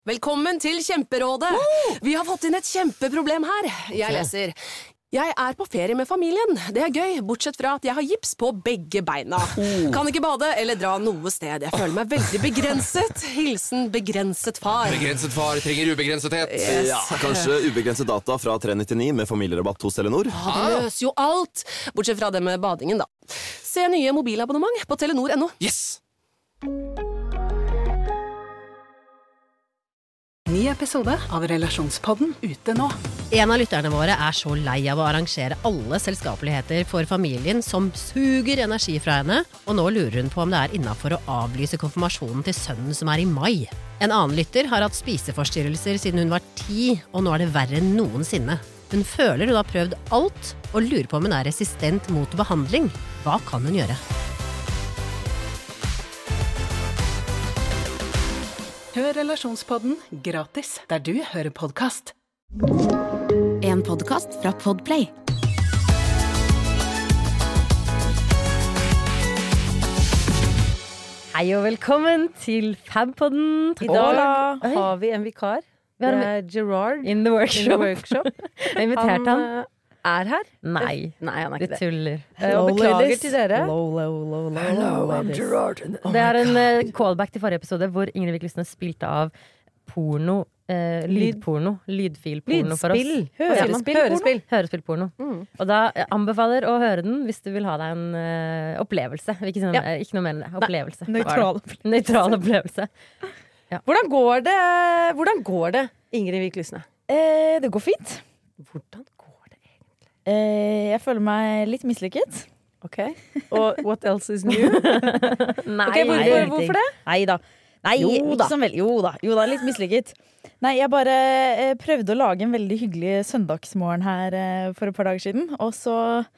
Velkommen til Kjemperådet! Vi har fått inn et kjempeproblem her. Jeg leser. Jeg er på ferie med familien. Det er gøy, bortsett fra at jeg har gips på begge beina. Kan ikke bade eller dra noe sted. Jeg føler meg veldig begrenset. Hilsen begrenset far. Begrenset far trenger ubegrensethet. Yes. Ja, kanskje ubegrenset data fra 399 med familierabatt hos Telenor. Det løser jo alt. Bortsett fra det med badingen, da. Se nye mobilabonnement på Telenor.no. Yes! Ny episode av Relasjonspodden ute nå. En av lytterne våre er så lei av å arrangere alle selskapeligheter for familien som suger energi fra henne, og nå lurer hun på om det er innenfor å avlyse konfirmasjonen til sønnen som er i mai. En annen lytter har hatt spiseforstyrrelser siden hun var 10, og nå er det verre enn noensinne. Hun føler hun har prøvd alt, og lurer på om hun er resistent mot behandling. Hva kan hun gjøre? Hør Relasjonspodden gratis der du hører podcast. En podcast fra Podplay. Hei og velkommen til Fabpodden. I dag har vi en vikar. Det er Gerard In the workshop. Jeg inviterte han. Er her? Nei, han er du ikke det. tuller. Og beklager til dere. Hello, I'm Gerard. Det er en callback til forrige episode hvor Ingrid Wikløsnes spilte av porno, lydporno, lydfilporno for oss. Hørespillporno. Og da anbefaler å høre den hvis du vil ha deg en opplevelse. Ikke noe mer enn det. Opplevelse. Nøytral opplevelse. Ja. Hvordan går det, Ingrid Wikløsnes? Det går fint. Hvordan går det? Jeg føler meg litt mislykket. Ok. Og what else is new? Nei, hvorfor det? Neida. Jo da, litt mislykket. Nei, jeg bare prøvde å lage en veldig hyggelig søndagsmorgen her for et par dager siden, og så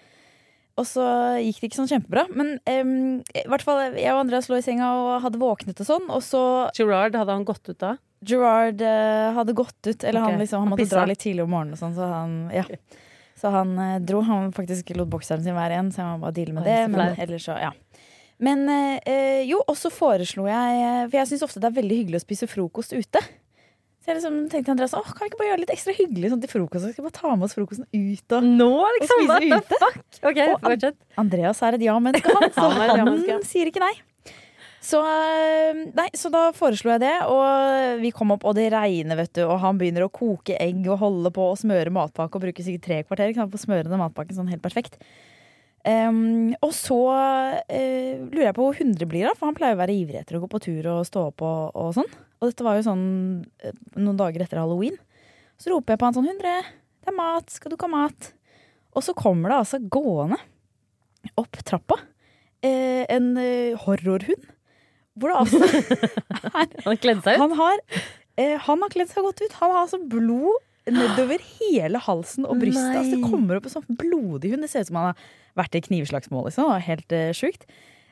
gikk det ikke sånn kjempebra. Men i hvert fall, jeg og Andreas lå i senga og hadde våknet og sånn, og så Gerard, hadde han gått ut da? Gerard hadde gått ut, eller Ok. han måtte dra litt tidlig om morgenen og sånn, så han dro. Han faktisk lot bokseren sin være igjen, så jeg må bare deale med det. Men ellers så, ja. Men og så foreslo jeg, for jeg synes ofte det er veldig hyggelig å spise frokost ute. Så jeg liksom tenkte Andreas, kan vi ikke bare gjøre det litt ekstra hyggelig sånn til frokost? Så skal vi bare ta med oss frokosten ut og spise ute. Ok, fortsett. Andreas er et ja-menneske, så han sier ikke nei. Så da foreslo jeg det, og vi kom opp, og det regner, vet du, og han begynner å koke egg og holde på å smøre matpakke, og bruker sikkert 3 kvarter på å smøre den matpakken sånn helt perfekt. Og så lurer jeg på hvor 100 blir da, for han pleier å være ivrig etter å gå på tur og stå opp og sånn. Og dette var jo sånn noen dager etter Halloween. Så roper jeg på han sånn, 100, det er mat, skal du ikke ha mat? Og så kommer det altså gående opp trappa en horrorhund. Hvor det altså Han kledde seg ut? Han har kledd seg godt ut. Han har altså blod nedover hele halsen og brystet. Altså, det kommer opp en sånn blodig hund. Det ser ut som han har vært i knivslagsmål, liksom. Det var helt sjukt.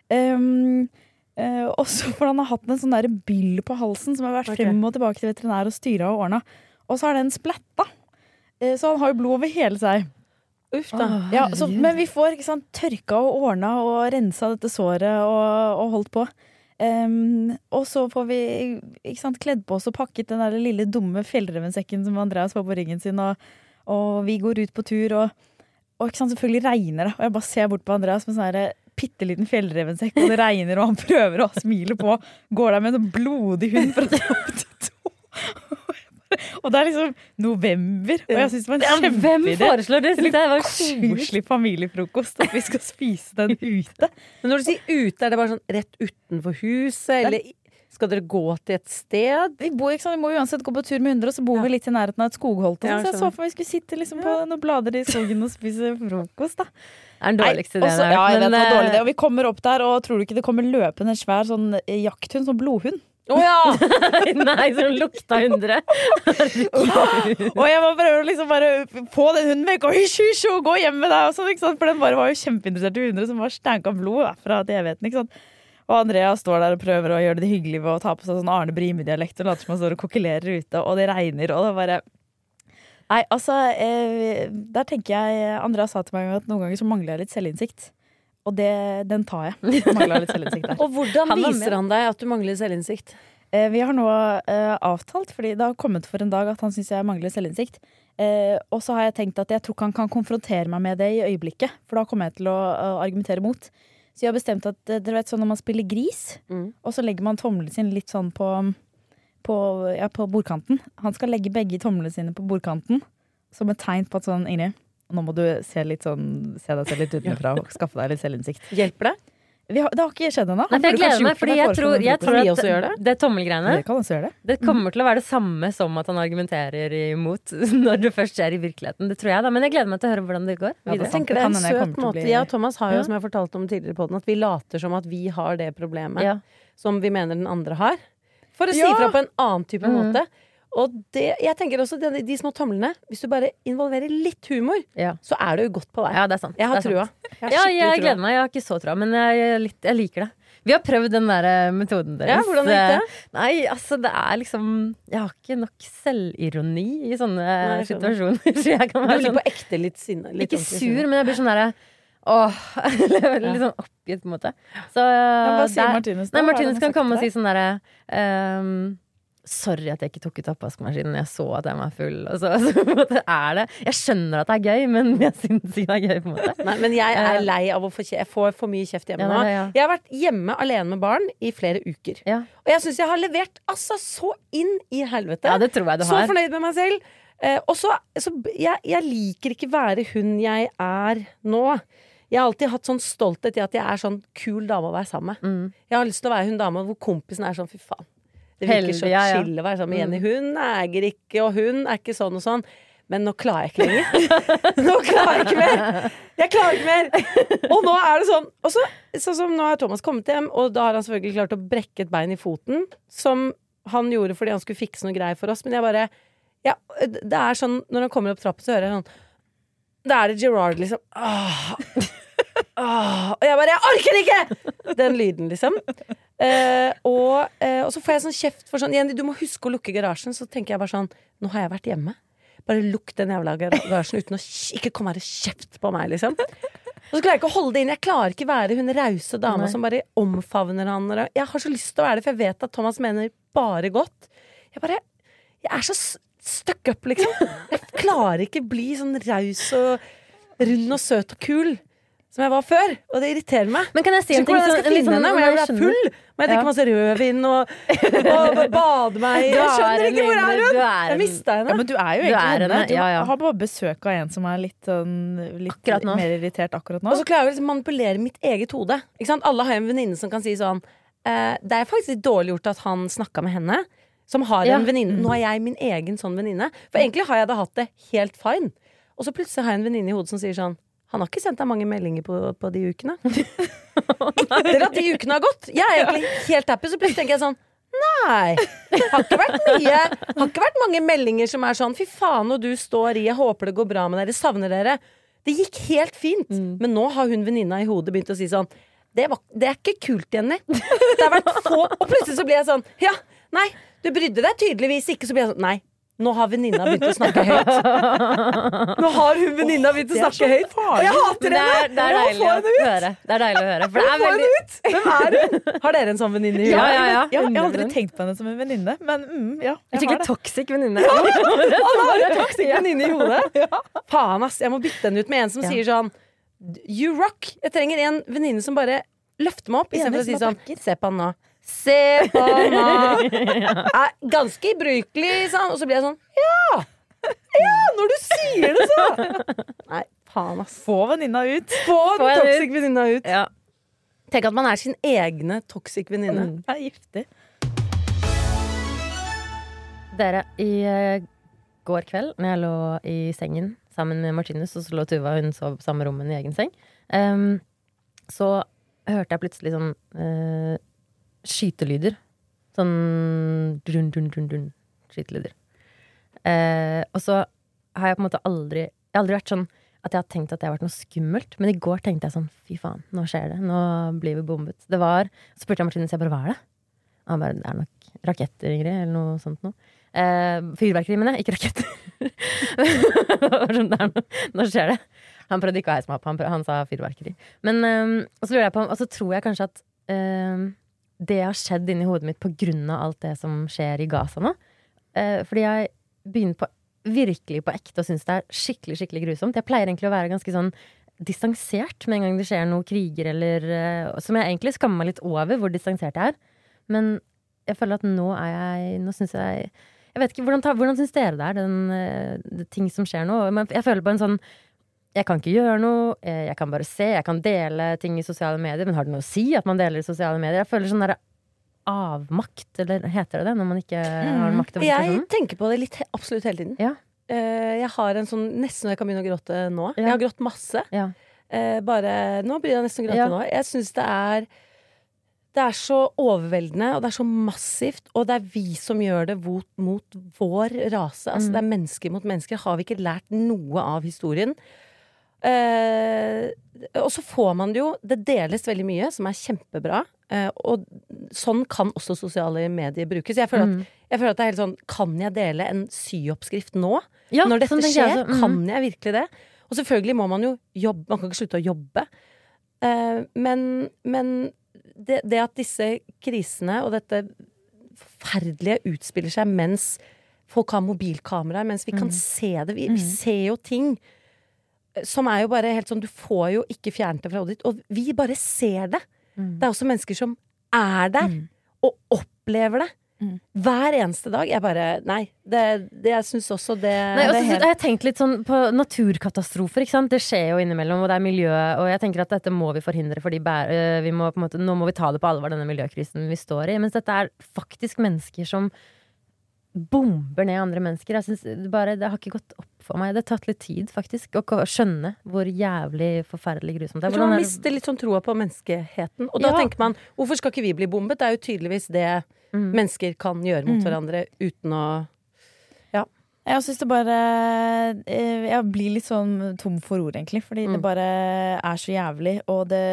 Også for han har hatt en sånn der byll på halsen som har vært frem og tilbake til veterinær og styret og ordnet. Og så har den splatta. Så han har jo blod over hele seg. Uff da. Ja, men vi får tørka og ordnet og rensa dette såret og holdt på. Og så får vi kledd på oss og pakket den der lille dumme fjellrevensekken som Andreas var på ryggen sin, og vi går ut på tur, og selvfølgelig regner det, og jeg bare ser bort på Andreas med sånn her pitteliten fjellrevensekk, og det regner, og han prøver å smile på, går der med en blodig hund fra topp til tå. Og det er liksom november, og jeg synes det var en kjempeidé. Hvem foreslår det? Det var koselig familiefrokost, at vi skal spise den ute. Men når du sier ute, er det bare sånn rett utenfor huset, eller skal dere gå til et sted? Vi må uansett gå på tur med 100, og så bor vi litt i nærheten av et skogholt. Så jeg så for meg vi skulle sitte liksom på noen blader i skogen og spise frokost da. Det er den dårligste ideen. Ja, jeg vet det var dårlig det. Og vi kommer opp der, og tror du ikke det kommer løpende en svær sånn jakthund, sånn blodhund? Nei, som lukta 100. Og jeg må prøve å liksom bare få den hunden vekk og gå hjem med deg og sånn, ikke sant? For den bare var jo kjempeinteressert i 100 som var stanka blod fra at jeg vet den, ikke sant? Og Andreas står der og prøver å gjøre det hyggelig ved å ta på seg sånn Arne Brimi-dialekt og later som han står og kokkelerer ute, og det regner, og det bare... Nei, altså, der tenker jeg, Andreas sa til meg at noen ganger så mangler jeg litt selvinnsikt. Og den tar jeg. Mangler litt selvinnsikt der. Og hvordan viser han deg at du mangler selvinnsikt? Vi har nå avtalt, fordi det har kommet for en dag at han synes jeg mangler selvinnsikt. Og så har jeg tenkt at jeg tror ikke han kan konfrontere meg med det i øyeblikket, for da kommer jeg til å argumentere mot. Så jeg har bestemt at dere vet sånn når man spiller gris, og så legger man tommelen sin litt sånn på bordkanten. Han skal legge begge tommelene sine på bordkanten, som et tegn på at sånn, Ingrid, nå må du se deg selv litt utenfra og skaffe deg litt selvinnsikt. Hjelper det? Det har ikke skjedd ennå. Nei, for jeg gleder meg, fordi jeg tror vi også gjør at det tommelgreiene Det kan også gjøre det. Det kommer til å være det samme som at han argumenterer imot når det først skjer i virkeligheten. Det tror jeg da, men jeg gleder meg til å høre hvordan det går. Jeg tenker det er en søt måte. Jeg og Thomas har jo, som jeg fortalte om tidligere på den, at vi later som at vi har det problemet som vi mener den andre har. For å si fra på en annen type måte. Og jeg tenker også de små tomlene, hvis du bare involverer litt humor, så er du jo godt på vei. Ja, det er sant. Jeg har trua. Jeg gleder meg. Jeg har ikke så trua, men jeg liker det. Vi har prøvd den der metoden deres. Ja, hvordan gikk det? Nei, altså det er liksom jeg har ikke nok selvironi i sånne situasjoner. Så jeg kan være litt på ekte, litt sinne. Ikke sur, men jeg blir sånn derre litt sånn oppgitt på en måte. Så hva sier Martinus da? Nei, Martinus kan komme og si sånn derre sorry at jeg ikke tok ut oppvaskmaskinen. Jeg så at jeg var full. Og så er det. Jeg skjønner at det er gøy, men jeg synes ikke det er gøy på en måte. Nei, men jeg er lei av å få for mye kjeft hjemme nå. Jeg har vært hjemme alene med barn i flere uker. Og jeg synes jeg har levert så inn i helvete. Ja, det tror jeg du har. Så fornøyd med meg selv. Og så jeg liker ikke være hun jeg er nå. Jeg har alltid hatt sånn stolthet i at jeg er sånn kul dame å være sammen med. Jeg har lyst til å være hun dame hvor kompisen er sånn, fy faen. Det virker så chill å være sammen med Jenny. Hun eier ikke, og hun er ikke sånn og sånn. Men nå klarer jeg ikke lenger. Nå klarer jeg ikke mer. Jeg klarer ikke mer. Og nå er det sånn. Og sånn som nå har Thomas kommet hjem, og da har han selvfølgelig klart å brekke et bein i foten, som han gjorde fordi han skulle fikse noe greier for oss. Men jeg bare det er sånn, når han kommer opp trappen, så hører jeg sånn da er det Gerard, liksom. Og jeg bare, jeg orker ikke! Den lyden, liksom. Og så får jeg sånn kjeft for sånn Jenny, du må huske å lukke garasjen. Så tenker jeg bare sånn, nå har jeg vært hjemme. Bare lukk den jævla garasjen uten å ikke komme her og kjeft på meg, liksom. Og så klarer jeg ikke å holde det inn. Jeg klarer ikke være hun rause dama som bare omfavner han. Jeg har så lyst til å være det, for jeg vet at Thomas mener bare godt. Jeg er så stuck up, liksom. Jeg klarer ikke bli sånn raus og rund og søt og kul som jeg var før, og det irriterer meg. Men kan jeg si en ting? Jeg skal finne henne, men jeg blir full. Må jeg drikke masse rødvin og bade meg. Jeg skjønner ikke hvor er hun. Jeg mistet henne. Ja, men du er jo egentlig henne. Du har bare besøk av en som er litt mer irritert akkurat nå. Og så klarer jeg å manipulere mitt eget hode. Ikke sant? Alle har en venninne som kan si sånn det er faktisk litt dårlig gjort at han snakket med henne som har en venninne. Nå er jeg min egen sånn venninne. For egentlig har jeg da hatt det helt fine. Og så plutselig har jeg en venninne i hodet som sier sånn han har ikke sendt deg mange meldinger på de ukene. Etter at de ukene har gått. Jeg er egentlig helt happy, så plutselig tenker jeg sånn nei, har ikke vært mange meldinger som er sånn fy faen, og du står i, jeg håper det går bra med dere, savner dere. Det gikk helt fint. Men nå har hun venninna i hodet begynt å si sånn det er ikke kult, Jenny. Det har vært få. Og plutselig så blir jeg sånn ja, nei, du brydde deg tydeligvis ikke. Så blir jeg sånn nei, nå har venninna begynt å snakke høyt. Nå har hun venninna begynt å snakke høyt. Og jeg hater henne. Det er deilig å høre. Det er deilig å høre. For det er veldig ut. Hvem er hun? Har dere en sånn venninne i huet? Ja, jeg har aldri tenkt på henne som en venninne, men ja, jeg skikkelig har det. toxic venninne. Alle har en toxic venninne i hodet. Faen ass, jeg må bytte henne ut med en som sier sånn you rock. Jeg trenger en venninne som bare løfter meg opp i stedet for å si sånn se på han nå. Se på nå. Er ganske ibrukelig, sånn. Og så blir jeg sånn ja, når du sier det så. Nei, faen ass. Få venninna ut. Få den toxic venninna ut. Ja. Tenk at man er sin egne toxic venninne. Det er giftig. Dere, i går kveld når jeg lå i sengen sammen med Martinus, og så lå Tuva, hun sov på samme rommen i egen seng, så hørte jeg plutselig sånn skytelyder. Sånn dun, skytelyder. Og så har jeg på en måte aldri vært sånn at jeg har tenkt at det har vært noe skummelt, men i går tenkte jeg sånn fy faen, nå skjer det, nå blir vi bombet. Så spurte jeg Martinus, hva er det? Og han bare, det er nok raketter, Ingrid, eller noe sånt noe. Fyrverkeri, men ikke raketter. Nå skjer det. Han prøvde ikke å heise meg opp, han sa fyrverkeri. Men og så lurer jeg på, og så tror jeg kanskje at det har skjedd inni hodet mitt på grunn av alt det som skjer i Gaza nå. Fordi jeg begynner virkelig på ekte og synes det er skikkelig, skikkelig grusomt. Jeg pleier egentlig å være ganske sånn distansert med en gang det skjer noe kriger eller som jeg egentlig skammer meg litt over hvor distansert jeg er. Men jeg føler at nå synes jeg vet ikke, hvordan synes dere det er, ting som skjer nå? Men jeg føler på en sånn, jeg kan ikke gjøre noe, jeg kan bare se, jeg kan dele ting i sosiale medier, men har det noe å si at man deler i sosiale medier? Jeg føler sånn der avmakt, eller heter det når man ikke har makt over situasjonen? Jeg tenker på det absolutt hele tiden. Ja. Jeg har en sånn, nesten når jeg kan begynne å gråte nå. Jeg har grått masse. Ja. Nå begynner jeg nesten å gråte nå. Jeg synes det er så overveldende, og det er så massivt, og det er vi som gjør det mot vår rase. Altså, det er mennesker mot mennesker. Har vi ikke lært noe av historien? Og så får man det deles veldig mye som er kjempebra, og sånn kan også sosiale medier brukes. Jeg føler at det er helt sånn, kan jeg dele en syoppskrift nå? Ja, når dette skjer, kan Mm. jeg virkelig det? Og selvfølgelig må man jo jobbe, man kan ikke slutte å jobbe, men det at disse krisene og dette forferdelige utspiller seg mens folk har mobilkameraer, mens vi kan se det, vi ser jo ting som er jo bare helt sånn, du får jo ikke fjernet det fra hodet ditt, og vi bare ser det. Det er også mennesker som er der, og opplever det. Hver eneste dag. Jeg synes også det Jeg har tenkt litt sånn på naturkatastrofer, ikke sant? Det skjer jo innimellom, og det er miljø, og jeg tenker at dette må vi forhindre, fordi nå må vi ta det på alvor, denne miljøkrisen vi står i, mens dette er faktisk mennesker som bomber ned andre mennesker. Jeg synes det har ikke gått opp for meg. Det har tatt litt tid faktisk å skjønne hvor jævlig forferdelig grusomt det er. Jeg tror man mister litt sånn troa på menneskeheten, og da tenker man, hvorfor skal ikke vi bli bombet? Det er jo tydeligvis det mennesker kan gjøre mot hverandre uten å Jeg synes det bare jeg blir litt sånn tom for ord egentlig, fordi det bare er så jævlig, og det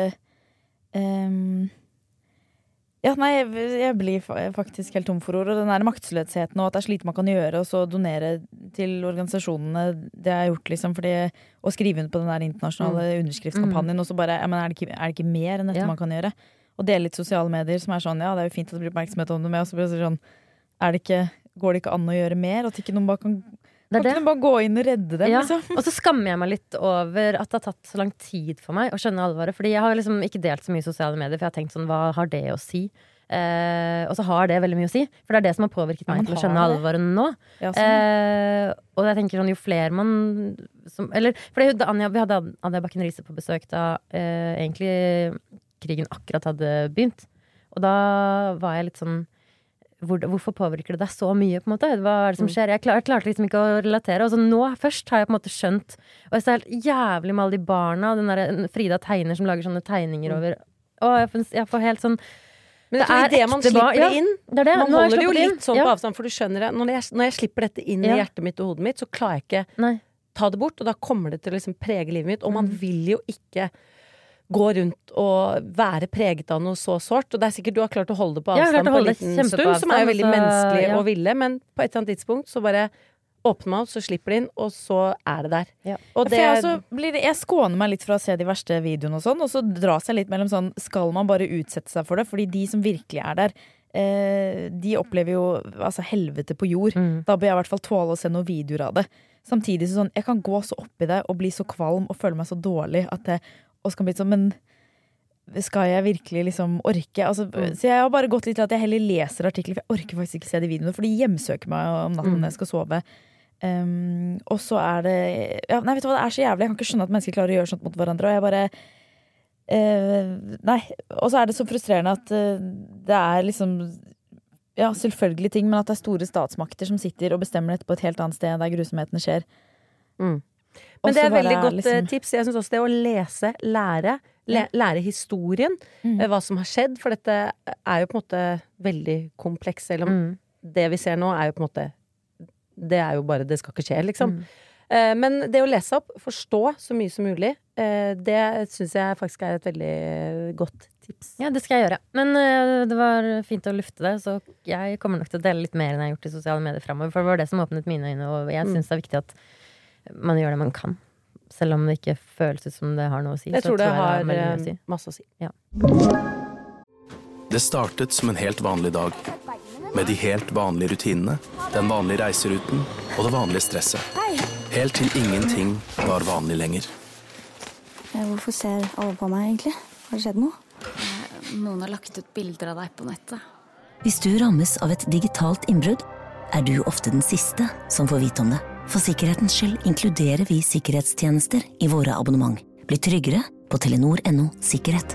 jeg blir faktisk helt tom for ord, og den der maktesløsheten og at det er så lite man kan gjøre, og så donere til organisasjonene det har jeg gjort liksom, fordi å skrive under på den der internasjonale underskriftskampanjen, og så bare, er det ikke mer enn dette man kan gjøre? Og dele litt sosiale medier som er sånn, det er jo fint at det blir oppmerksomhet om det, men også blir det sånn, går det ikke an å gjøre mer? At ikke noen bare kan bare gå inn og redde dem, liksom? Og så skammer jeg meg litt over at det har tatt så lang tid for meg å skjønne alvoret, fordi jeg har liksom ikke delt så mye i sosiale medier, for jeg har tenkt sånn, hva har det å si? Og så har det veldig mye å si, for det er det som har påvirket meg til å skjønne alvoret nå. Og jeg tenker sånn, jo flere man vi hadde Anja Bakken Riise på besøk da egentlig krigen akkurat hadde begynt, og da var jeg litt sånn, hvorfor påvirker det deg så mye, på en måte? Hva er det som skjer? Jeg klarte liksom ikke å relatere, og så nå først har jeg på en måte skjønt, og jeg ser helt jævlig med alle de barna, og den der Frida tegner som lager sånne tegninger over, og jeg får helt sånn, men det er det man slipper det inn. Man holder det jo litt sånn på avstand, for du skjønner det. Når jeg slipper dette inn i hjertet mitt og hodet mitt, så klarer jeg ikke ta det bort, og da kommer det til å liksom prege livet mitt, og man vil jo ikke gå rundt og være preget av noe så sårt, og det er sikkert du har klart å holde det på avstand på en liten stund, som er jo veldig menneskelig å ville, men på et eller annet tidspunkt så bare åpner man opp, så slipper det inn, og så er det der. Og jeg skåner meg litt fra å se de verste videoene og sånn, og så dras jeg litt mellom sånn, skal man bare utsette seg for det, fordi de som virkelig er der, de opplever jo altså helvete på jord. Da bør jeg i hvert fall tåle å se noen videoer av det. Samtidig sånn, jeg kan gå så opp i det og bli så kvalm og føle meg så dårlig at det og skal bli sånn, men skal jeg virkelig liksom orke? Altså, så jeg har bare gått litt til at jeg heller leser artikler, for jeg orker faktisk ikke se de videoene, for de hjemsøker meg om natten når jeg skal sove. Og så er det vet du hva, det er så jævlig, jeg kan ikke skjønne at mennesker klarer å gjøre sånt mot hverandre, og jeg bare og så er det så frustrerende at det er liksom selvfølgelig ting, men at det er store statsmakter som sitter og bestemmer dette på et helt annet sted der grusomhetene skjer. Men det er veldig godt tips. Jeg synes også det å lese, lære historien, hva som har skjedd, for dette er jo på en måte veldig kompleks, selv om det vi ser nå er jo på en måte, det er jo bare, det skal ikke skje, liksom. Men det å lese opp, forstå så mye som mulig, det synes jeg faktisk er et veldig godt tips. Ja, det skal jeg gjøre. Men det var fint å lufte det, så jeg kommer nok til å dele litt mer enn jeg har gjort i sosiale medier fremover, for det var det som åpnet mine øyne, og jeg synes det er viktig at man gjør det man kan, selv om det ikke føles ut som det har noe å si. Jeg tror det har masse å si. Det startet som en helt vanlig dag, med de helt vanlige rutinene, den vanlige reiseruten og det vanlige stresset. Helt til ingenting var vanlig lenger. Hvorfor ser alle på meg egentlig? Har det skjedd noe? Noen har lagt ut bilder av deg på nettet. Hvis du rammes av et digitalt innbrudd, du ofte den siste som får vite om det. For sikkerhetens skyld inkluderer vi sikkerhetstjenester i våre abonnement. Bli tryggere på Telenor.no sikkerhet.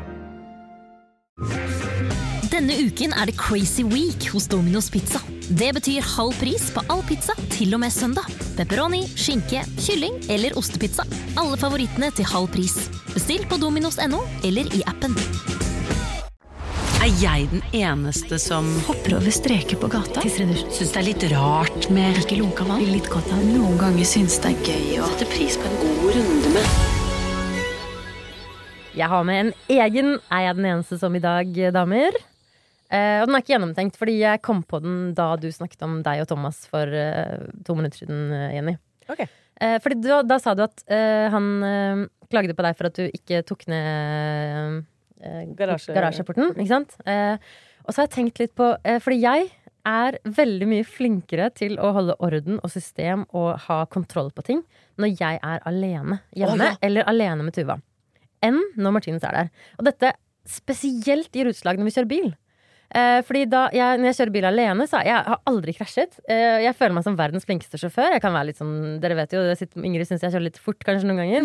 Denne uken det Crazy Week hos Domino's Pizza. Det betyr halv pris på all pizza til og med søndag. Pepperoni, skinke, kylling eller ostepizza. Alle favorittene til halv pris. Bestill på Domino's.no eller i appen. Jeg den eneste som hopper over streker på gata? Synes det litt rart med ikke lunka vann? Litt godt av. Noen ganger synes det gøy å sette pris på en god runde med. Jeg har med en egen jeg den eneste som i dag, damer. Og den ikke gjennomtenkt, fordi jeg kom på den da du snakket om deg og Thomas for 2 minutter siden, Jenny. Ok. Fordi da sa du at han klagde på deg for at du ikke tok ned garasjeporten, ikke sant? Og så har jeg tenkt litt på, fordi jeg veldig mye flinkere til å holde orden og system og ha kontroll på ting når jeg alene hjemme, eller alene med Tuva, enn når Martinus der. Og dette spesielt gir utslag når vi kjører bil. Fordi når jeg kjører bil alene, så jeg har aldri krasjet. Jeg føler meg som verdens flinkeste sjåfør. Jeg kan være litt sånn, dere vet jo, Ingrid synes jeg kjører litt fort kanskje noen ganger,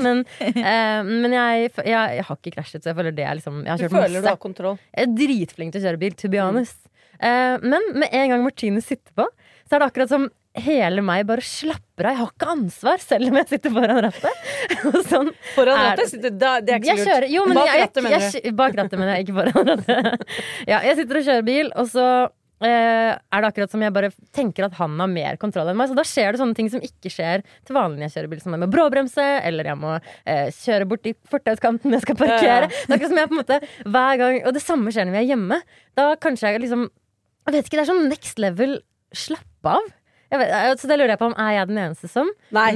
men jeg har ikke krasjet, så jeg føler det liksom, jeg har kjørt masse. Du føler du har kontroll? Jeg dritflink til å kjøre bil, to be honest. Men med en gang Martinus sitter på, så det akkurat som hele meg bare slapper av. Jeg har ikke ansvar, selv om jeg sitter foran rattet. Sånn foran rattet? Det ikke så lurt. Jo, men bak rattet, mener du? Bak rattet, mener jeg, ikke foran rattet. Ja, jeg sitter og kjører bil, og så det akkurat som jeg bare tenker at han har mer kontroll enn meg. Så da skjer det sånne ting som ikke skjer til vanlig når jeg kjører bil, som jeg må bråbremse, eller jeg må kjøre bort i fortauskanten når jeg skal parkere. Det akkurat som jeg på en måte hver gang, og det samme skjer når vi hjemme. Da kanskje jeg liksom, jeg vet ikke, det sånn next level slapp av. Så det lurer jeg på om jeg den eneste som? Nei,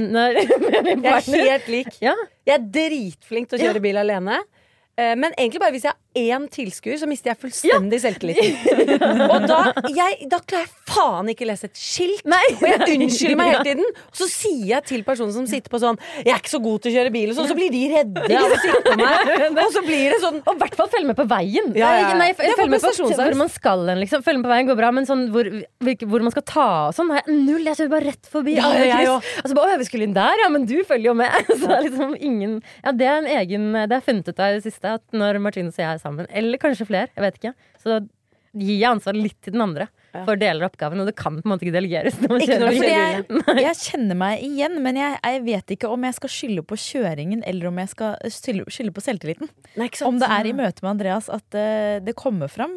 jeg helt lik. Ja. Jeg dritflink til å kjøre bil alene. Men egentlig bare hvis jeg har én tilskuer, så mister jeg fullstendig selvtilliten. Og da klarer jeg faen ikke lese et skilt. Og jeg unnskylder meg hele tiden. Og så sier jeg til personen som sitter på sånn, jeg ikke så god til å kjøre bil, og så blir de redde av å sitte på meg. Og så blir det sånn, og i hvert fall følg med på veien. Nei, følg med på hvor man skal liksom. Følg med på veien går bra, men sånn hvor man skal ta og sånn, har jeg null. Jeg kjører bare rett forbi. Og så bare, vi skulle inn der, ja, men du følger jo med. Så liksom ingen, ja, det en egen, det har funnet ut av det siste, at når Martinus og jeg sammen, eller kanskje flere, jeg vet ikke, så gir jeg ansvar litt til den andre for deler av oppgaven, og det kan på en måte ikke delegeres når man kjører bil. Jeg kjenner meg igjen, men jeg vet ikke om jeg skal skylde på kjøringen eller om jeg skal skylde på selvtilliten. Nei, om det i møte med Andreas at det kommer fram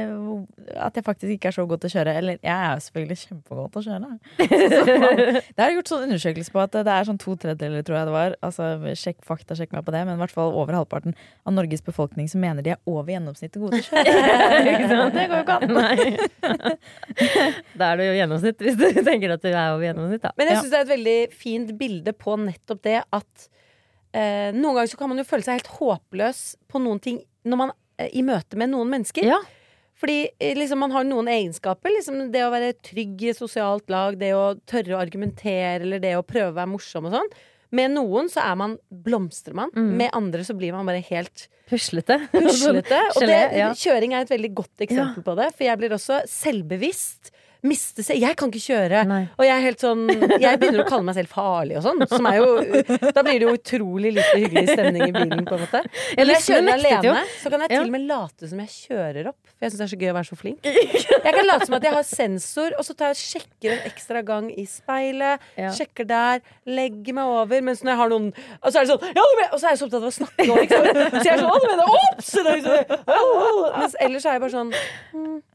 at jeg faktisk ikke så god til å kjøre, eller jeg jo selvfølgelig kjempegod til å kjøre. Det har gjort sånn undersøkelse på at det sånn 2/3, tror jeg det var, altså sjekk meg på det, men i hvert fall over halvparten av Norges befolkning som mener de over gjennomsnittet gode til å kjøre. Det går jo ikke an. Nei. Da det jo gjennomsnitt, hvis du tenker at du over gjennomsnitt, da. Men jeg synes det et veldig fint bilde på nettopp det at noen ganger så kan man jo føle seg helt håpløs på noen ting når man i møte med noen mennesker. Ja. Fordi liksom, man har noen egenskaper, liksom det å være trygg i sosialt lag, det å tørre å argumentere, eller det å prøve å være morsom og sånn. Med noen så man blomstremann, med andre så blir man bare helt puslete. Og kjøring et veldig godt eksempel på det, for jeg blir også selvbevisst. Jeg kan ikke kjøre. Nei. Og jeg helt sånn, jeg begynner å kalle meg selv farlig og sånn, som jo, da blir det jo utrolig lite hyggelig stemning i bilen på en måte. Eller jeg kjører alene, så kan jeg til og med late som jeg kjører opp, for jeg synes det så gøy å være så flink. Jeg kan late som at jeg har sensor, og så tar jeg og sjekker en ekstra gang i speilet, sjekker der, legger meg over, mens når jeg har noen, og så det sånn, og så jeg så opptatt av å snakke nå, ikke sant? Så jeg sånn, du mener, ops! Mens ellers jeg bare sånn,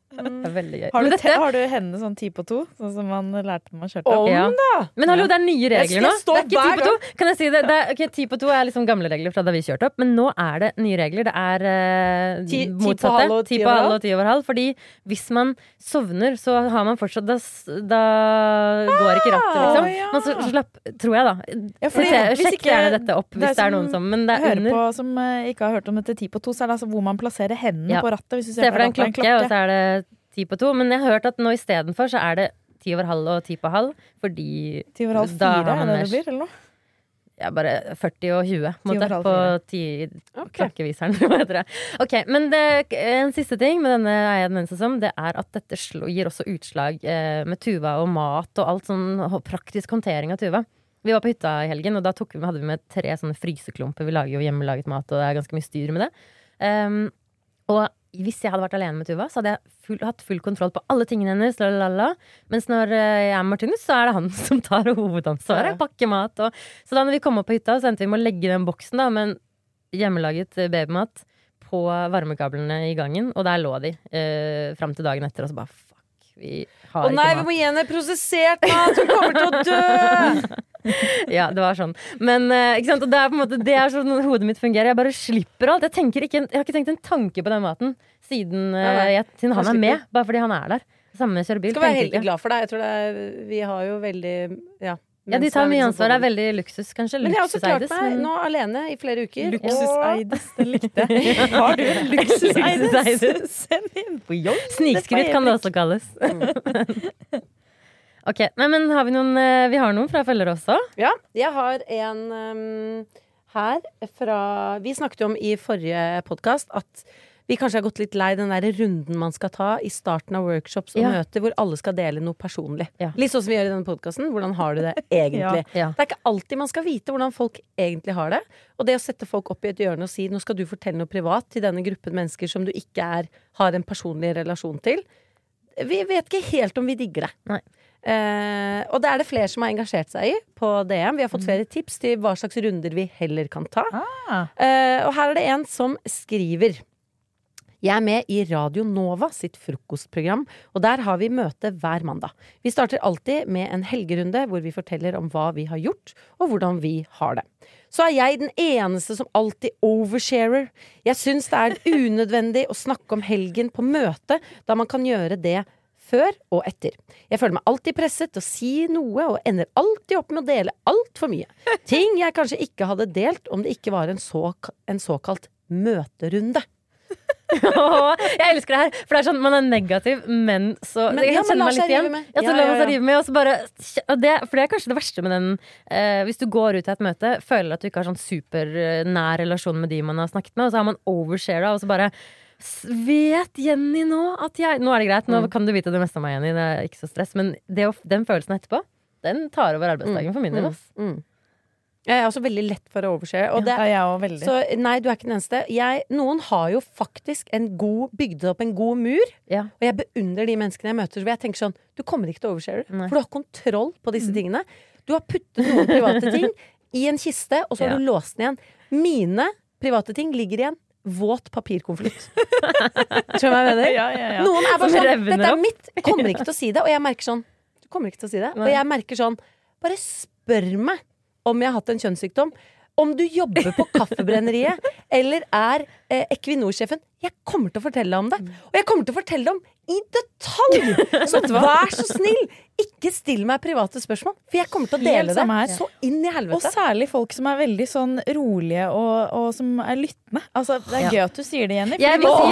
Det er veldig gøy. Har du henne sånn 10 på 2, sånn som man lærte når man kjørte opp? Ja. Men hallo, det er nye regler nå. Det er ikke 10 på 2. Kan jeg si det? Okay, 10 på 2 er liksom gamle regler fra da vi kjørte opp, men nå er det nye regler. Det er motsatte. 10 på halv og 10 over halv. Fordi hvis man sovner, så har man fortsatt da går ikke rattet, liksom. Man så slapp, tror jeg da. Sjekk gjerne dette opp hvis det er noen som, men det er under. På, som ikke har hørt om dette 10 på 2, så er det altså hvor man plasserer hendene på rattet. Hvis du ser for deg en klokke, og så er det 10 på 2. Men jeg har hørt at nå i stedet for så er det 10 over halv og 10 på halv. Fordi 10 over halv 4 er det blir, eller noe? Ja, bare 40 og 20 på 10 klokkeviseren. Ok, men en siste ting med denne er jeg den eneste som, det er at dette gir også utslag med Tuva og mat og alt sånn praktisk håndtering av Tuva. Vi var på hytta i helgen, og da hadde vi med 3 sånne fryseklumper. Vi lager jo hjemmelaget mat, og det er ganske mye styr med det. Og hvis jeg hadde vært alene med Tuva, så hadde jeg hatt full kontroll på alle tingene hennes, mens når jeg er Martinus, så er det han som tar hovedansvaret, pakker mat. Så da når vi kom opp på hytta, så endte vi med å legge den boksen da, med en hjemmelaget babymat på varmekablene i gangen, og der lå de frem til dagen etter, og så bare vi har ikke mat. Nei, vi må gi henne prosessert mat, hun kommer til å dø! Ja, det var sånn. Men ikke sant? Og det er på en måte det er sånn hodet mitt fungerer. Jeg bare slipper alt. Jeg har ikke tenkt en tanke på den maten siden han er med, bare fordi han er der. Samme kjører bil. Skal være helt glad for deg. Jeg tror vi har jo veldig ja, de tar mye ansvar. Det er veldig luksus, kanskje. Men jeg har også klart meg nå alene i flere uker. Luksuseides, det likte jeg. Har du luksuseides? Send inn på jobb. Snikskryt kan det også kalles. Ok, men har vi har noen fra følgere også? Ja, jeg har en her fra vi snakket jo om i forrige podcast at vi kanskje har gått litt lei den der runden man skal ta i starten av workshops og møter hvor alle skal dele noe personlig. Litt sånn som vi gjør i denne podcasten. Hvordan har du det egentlig? Det er ikke alltid man skal vite hvordan folk egentlig har det. Og det å sette folk opp i et hjørne og si nå skal du fortelle noe privat til denne gruppen mennesker som du ikke har en personlig relasjon til. Vi vet ikke helt om vi digger det. Nei. Og det er det flere som har engasjert seg i på DM. Vi har fått flere tips til hva slags runder vi heller kan ta. Og her er det en som skriver: jeg er med i Radio Nova sitt frokostprogram, og der har vi møte hver mandag. Vi starter alltid med en helgerunde hvor vi forteller om hva vi har gjort og hvordan vi har det. Så er jeg den eneste som alltid oversharer. Jeg synes det er unødvendig å snakke om helgen på møte, da man kan gjøre det før og etter. Jeg føler meg alltid presset til å si noe, og ender alltid opp med å dele alt for mye. Ting jeg kanskje ikke hadde delt om det ikke var en såkalt møterunde. Jeg elsker det her, for det er sånn, man er negativ, men så jeg kjenner meg litt igjen. Så la man seg rive med, og så bare for det er kanskje det verste med den hvis du går ut til et møte, føler at du ikke har sånn supernær relasjon med de man har snakket med, og så har man overshara, og så bare vet Jenny nå at nå er det greit, nå kan du vite det meste om meg, Jenny, det er ikke så stress, men den følelsen etterpå, den tar over arbeidsdagen for min del. Jeg er også veldig lett for å overse. Og så nei, du er ikke den eneste. Noen har jo faktisk bygd opp en god mur, og jeg beundrer de menneskene jeg møter, hvor jeg tenker sånn, du kommer ikke til å overse det, for du har kontroll på disse tingene. Du har puttet noen private ting i en kiste, og så har du låst den igjen. Mine private ting ligger igjen våt papirkonvolutt. Skjønner du hva jeg mener? Noen er bare sånn, dette er mitt, kommer ikke til å si det, og jeg merker sånn, du kommer ikke til å si det, og jeg merker sånn, bare spør meg om jeg har hatt en kjønnssykdom, om du jobber på kaffebrenneriet eller er Equinor-sjefen. Jeg kommer til å fortelle deg om det, og jeg kommer til å fortelle deg om i detalj. Så vær så snill, ikke still meg private spørsmål, for jeg kommer til å dele det så inn i helvete. Og særlig folk som er veldig sånn rolige og som er lyttende. Altså, det er gøy at du sier det, Jenny,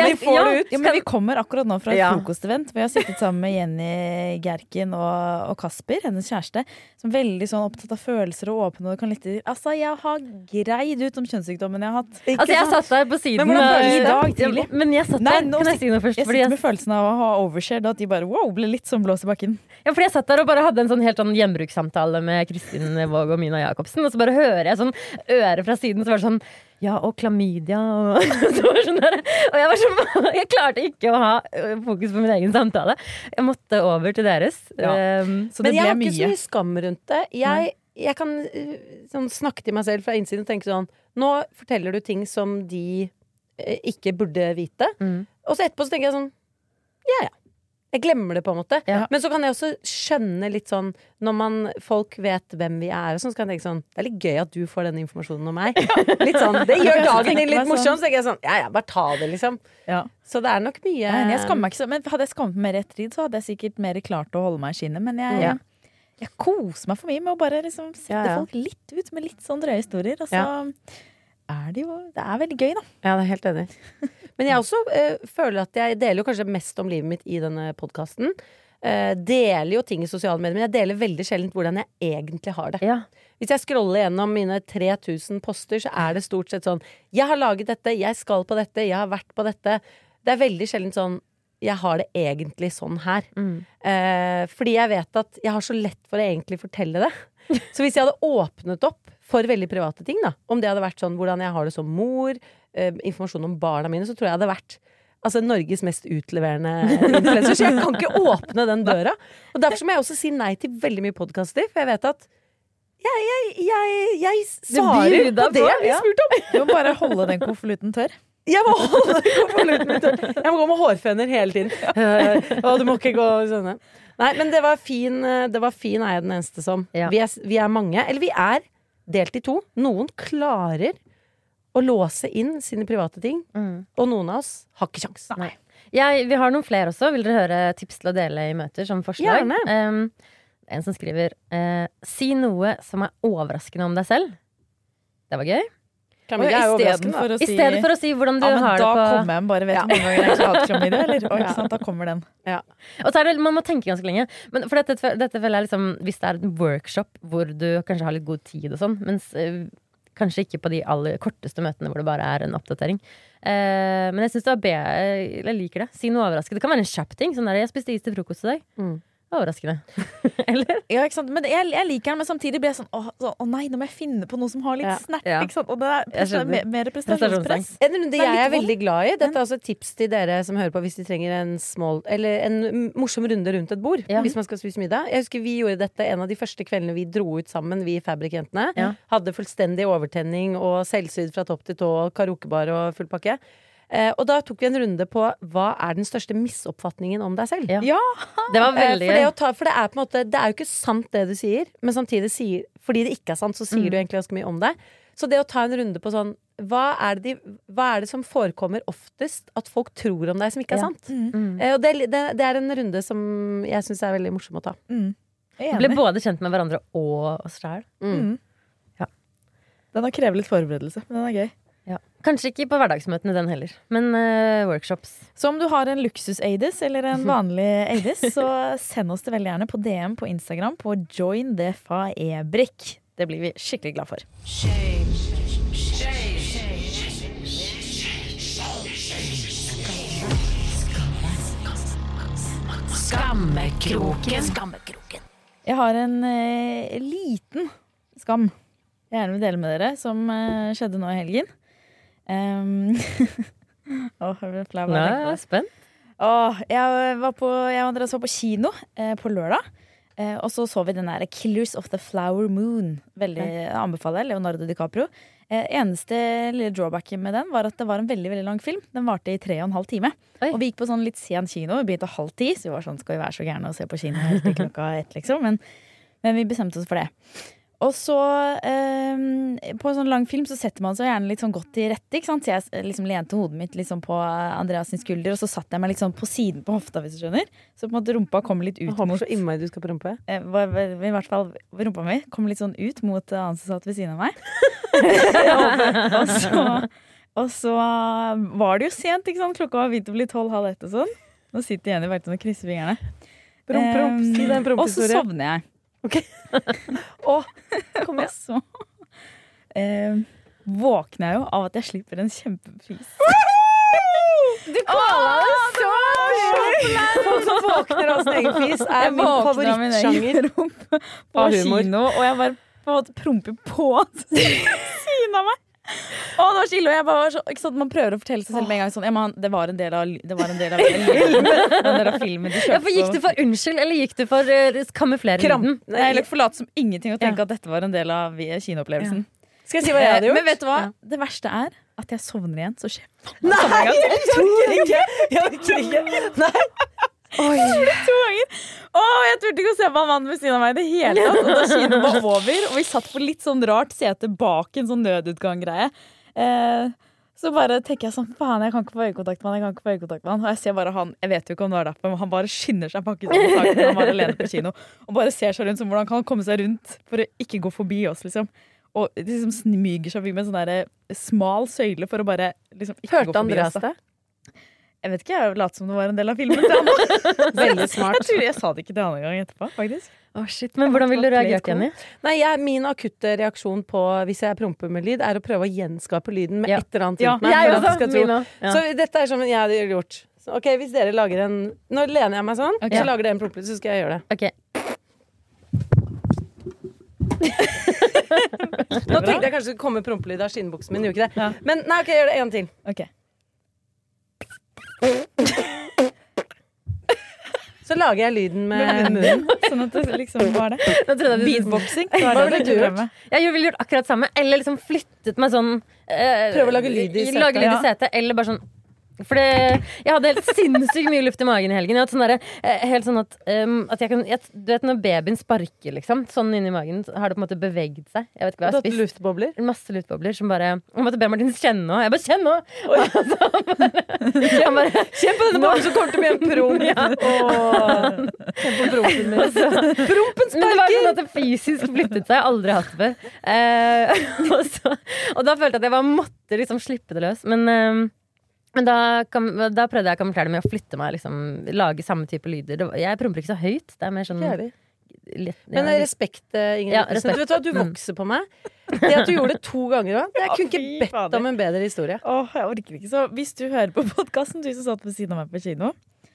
men vi kommer akkurat nå fra et frokostevent. Vi har sittet sammen med Jenny Gerken og Kasper, hennes kjæreste, som er veldig sånn opptatt av følelser og åpne og kan lytte. Altså, jeg har greid ut om kjønnssykdommen jeg har hatt. Altså, jeg satt der på siden i dag tidlig. Men jeg satt der, kan jeg si noe først? Jeg sitter med følelsen av å ha overshared, og at de bare ble litt sånn blås i bakken. Ja, fordi jeg satt der og bare hadde en sånn helt sånn hjembrukssamtale med Kristin Våg og Mina Jacobsen, og så bare hører jeg sånn øre fra siden, så var det sånn, ja, og klamydia, og så var det sånn der, og jeg var sånn, jeg klarte ikke å ha fokus på min egen samtale. Jeg måtte over til deres. Så det ble mye. Men jeg har ikke så mye skam rundt det. Jeg kan sånn, snakke til meg selv fra innsiden og tenke sånn, nå forteller du ting som de ikke burde vite. Og så etterpå så tenker jeg sånn, ja. Jeg glemmer det på en måte. Men så kan jeg også skjønne litt sånn når folk vet hvem vi er og sånn, så kan jeg tenke sånn, det litt gøy at du får den informasjonen om meg. Litt sånn, det gjør dagen din litt morsom. Så tenker jeg sånn, ja, bare ta det liksom. Så det nok mye. Jeg skammer meg ikke så, men hadde jeg skammet mer i ettertid, så hadde jeg sikkert mer klart å holde meg i skinnet. Men jeg koser meg for mye med å bare liksom sette folk litt ut med litt sånn drøye historier. Og så det veldig gøy da. Ja, det helt enig. Men jeg også føler at jeg deler jo kanskje mest om livet mitt i denne podcasten. Deler jo ting i sosiale medier, men jeg deler veldig sjelden hvordan jeg egentlig har det. Hvis jeg scroller gjennom mine 3000 poster, så det stort sett sånn, jeg har laget dette, jeg skal på dette, jeg har vært på dette. Det veldig sjelden sånn, jeg har det egentlig sånn her. Fordi jeg vet at jeg har så lett for å egentlig fortelle det. Så hvis jeg hadde åpnet opp for veldig private ting da, om det hadde vært sånn hvordan jeg har det som mor, informasjon om barna mine, så tror jeg hadde vært Norges mest utleverende influencer. Så jeg kan ikke åpne den døra. Og derfor må jeg også si nei til veldig mye podcaster, for jeg vet at jeg svarer på det vi spurte om. Du må bare holde den konvolutten tørr. Jeg må holde den konvolutten tørr. Jeg må gå med hårføner hele tiden. Og du må ikke gå sånn. Nei, men det var fin er jeg den eneste som. Vi mange, eller vi delt i to. Noen klarer å låse inn sine private ting, og noen av oss har ikke sjans. Nei. Vi har noen flere også. Vil dere høre tips til å dele i møter som forslag? Gjerne. En som skriver si noe som overraskende om deg selv. Det var gøy. I stedet for å si hvordan du har det på. Da kommer jeg bare, vet du mange ganger jeg har hatt klamydia, eller? Ikke sant, da kommer den. Og så man må tenke ganske lenge. Men for dette føler jeg liksom, hvis det en workshop hvor du kanskje har litt god tid og sånn, mens kanskje ikke på de aller korteste møtene hvor det bare en oppdatering. Men jeg synes jeg liker det. Si noe overraskende. Det kan være en kjapp ting, sånn der, jeg spiste is til frokost i dag. Overraskende. Eller? Ja, ikke sant? Men jeg liker den, men samtidig blir jeg sånn å nei, nå må jeg finne på noe som har litt snert, ikke sant? Og det mer prestasjonspress. En runde jeg veldig glad i. Dette også et tips til dere som hører på hvis de trenger en morsom runde rundt et bord, hvis man skal spise middag. Jeg husker vi gjorde dette en av de første kveldene vi dro ut sammen, vi Fabrikjentene. Hadde fullstendig overtenning og selvsyd fra topp til tå, karaokebar og full pakke. Og da tok vi en runde på hva den største misoppfatningen om deg selv. Det var veldig gøy. For det på en måte, det jo ikke sant det du sier, men samtidig fordi det ikke sant, så sier du egentlig ganske mye om deg. Så det å ta en runde på sånn, hva det som forekommer oftest at folk tror om deg som ikke sant? Og det en runde som jeg synes veldig morsom å ta. Vi ble både kjent med hverandre og oss selv. Den har krevet litt forberedelse, men den gøy. Kanskje ikke på hverdagsmøtene den heller, men workshops. Så om du har en luksus-Eidis eller en vanlig Eidis, så send oss det veldig gjerne på DM på Instagram på Join the Faebrik. Det blir vi skikkelig glad for. Skammekroken. Jeg har en liten skam jeg gjerne vil dele med dere, som skjedde nå i helgen. Jeg ble flau. Nå er jeg spent. Jeg og Andreas var på kino på lørdag, og så vi den der Killers of the Flower Moon. Veldig anbefaler Leonardo DiCaprio. Eneste lille drawbacken med den var at det var en veldig, veldig lang film. Den varte i 3,5 timer. Og vi gikk på sånn litt sen kino. Vi begynte 9:30, så vi var sånn, skal vi være så gærne å se på kino helt til 1:00 liksom. Men vi bestemte oss for det. Og så på en sånn lang film så setter man så gjerne litt sånn godt til rette, ikke sant? Så jeg liksom lente hodet mitt liksom på Andreas sin skulder, og så satt jeg meg litt sånn på siden på hofta, hvis du skjønner. Så på en måte rumpa kom litt ut mot... så innmari du skal på rumpa. I hvert fall rumpa mi kom litt sånn ut mot han som satt ved siden av meg. og så var det jo sent, ikke sant? Klokka var vidt å bli 12:30 og sånn. Nå sitter Jenny bare og krysser fingrene. Si den prompehistorie. Og så sovner jeg. Ok. Kom igjen. Så våkner jeg jo av at jeg slipper en kjempefis. Du kaller det så folk som våkner av sin egen fis min favorittsjanger på kino, og jeg bare på en måte promper på siden av meg. Det var så ille, og jeg bare var så, ikke sant, man prøver å fortelle seg selv med en gang sånn, det var en del av filmen de kjøpte. For gikk du for unnskyld, eller gikk du for kamuflere lyden? Nei, jeg forlot som ingenting og tenke at dette var en del av kinoopplevelsen. Skal jeg si hva jeg hadde gjort? Men vet du hva? Det verste at jeg sovner igjen, så skjer Nei, jeg orker ikke! Nei. det 2 ganger. Jeg turte ikke å se på han mannen ved siden av meg i det hele tatt. Og da kinoen var over, og vi satt på litt sånn rart sete bak en sånn nødutgang-greie. Så bare tenker jeg sånn, faen, jeg kan ikke få øyekontakt med han. Og jeg ser bare han, jeg vet jo ikke om det var derfor, men han bare skynder seg pakket opp og taket når han var alene på kino. Og bare ser seg rundt, som hvordan kan han komme seg rundt for å ikke gå forbi oss, liksom. Og liksom smyger seg med en sånn der smal søyle for å bare liksom ikke Hørte gå forbi Andreas oss. det? Jeg vet ikke, jeg lot som det var en del av filmen til han. Veldig smart. Jeg sa det ikke til han en gang etterpå, faktisk. Shit, men hvordan ville du reagert, Jenny? Nei, min akutte reaksjon på hvis jeg promper med lyd, er å prøve å gjenskape lyden med et eller annet rundt meg. Jeg for at også, jeg skal tro. Mina. Ja. Så dette er som jeg hadde gjort. Så, ok, hvis dere lager en... Nå lener jeg meg sånn, så lager dere en promplyd, så skal jeg gjøre det. Ok. Nå tenkte jeg kanskje det komme prompelyd av skinnbuksen min, gjorde ikke det? Men nei, ok, gjør det en til. Ok. Så lager jeg lyden med munnen. Sånn at det liksom var det. Beatboxing. Hva ville du gjort? Jeg ville gjort akkurat samme. Eller liksom flyttet meg sånn Prøve å lage lyd i setet. Lage lyd i setet, eller bare sånn. For jeg hadde helt sinnssykt mye luft i magen i helgen. Jeg hadde sånn der, helt sånn at jeg kan du vet når babyen sparker liksom sånn inn i magen, så har det på en måte beveget seg. Jeg vet ikke hva jeg har spist. Luftbobler? Masse luftbobler som bare jeg måtte be Martin kjenne nå. Jeg bare kjenn nå! Han bare kjenn på denne boblen som kommer til å bli en promp. Kjenn på prompen min. Prompen sparker! Men det var sånn at det fysisk flyttet seg. Jeg har aldri hatt det før. Og da følte jeg at jeg måtte liksom slippe det løs. Men da prøvde jeg å kamuflere det med å flytte meg, liksom, lage samme type lyder. Jeg promper ikke så høyt. Det er mer sånn Men respekt, Ingrid. Ja, respekt. Du vet hva, du vokser på meg. Det at du gjorde det 2 ganger også. Jeg kunne ikke bedt om en bedre historie. Jeg orker ikke. Så hvis du hører på podcasten, du som satt ved siden av meg på kino,